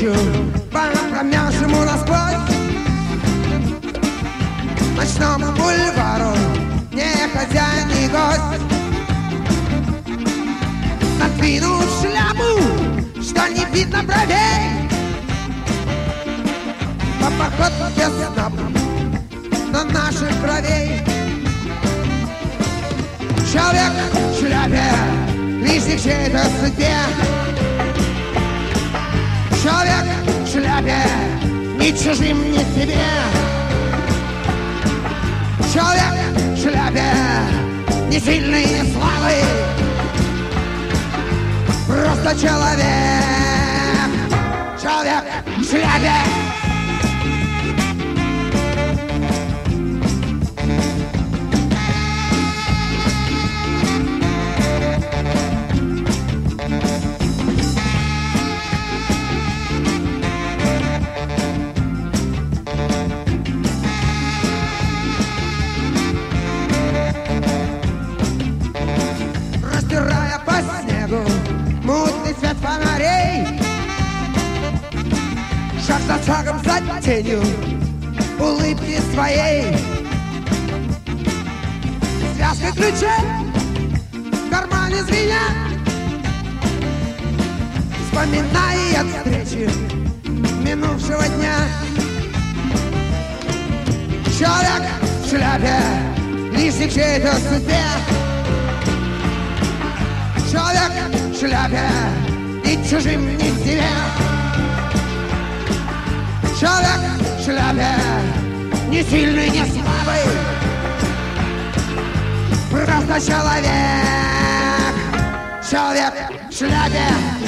навстречу промявшему насквозь ночному бульвару, не хозяин, не гость. Надвинул шляпу, что не видно бровей, по походке сноб на наших кровей. Человек в шляпе, лишний к чьей-то судьбе. Человек в шляпе, ни чужим, ни себе. Человек в шляпе, ни сильный, ни слабый, просто человек. Человек в шляпе. Растирая по снегу мутный свет фонарей, шаг за шагом, за тенью улыбки своей. Связка ключей в кармане звенят, вспоминая встречи минувшего дня. Человек в шляпе, лишний к чьей-то судьбе. Человек в шляпе, ни чужим, ни себе. Человек в шляпе, ни сильный, ни слабый, просто человек. Человек в шляпе.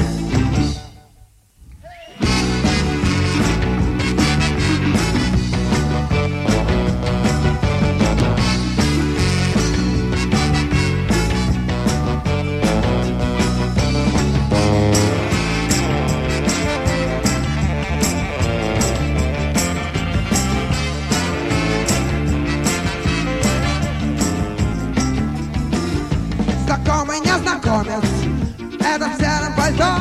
Знакомый незнакомец, это в сером пальто.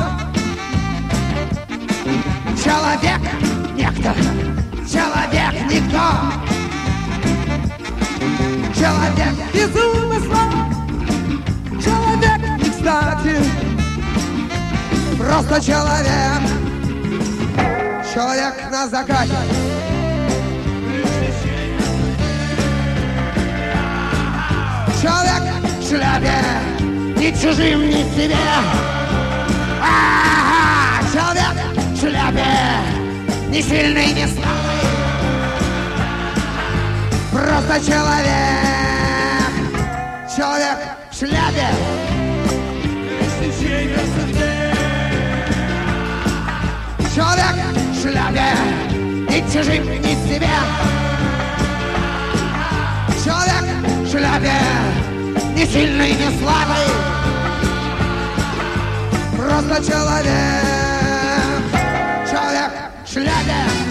Человек некто, человек никто. Человек без умысла, человек не кстати, просто человек. Человек на закате. Человек в шляпе, ни чужим, ни себе. Человек в шляпе, ни сильный, ни слабый, просто человек. Человек в шляпе. Человек в шляпе, ни чужим, ни себе. Человек в шляпе, ни сильный, ни слабый, просто человек. Человек в шляпе.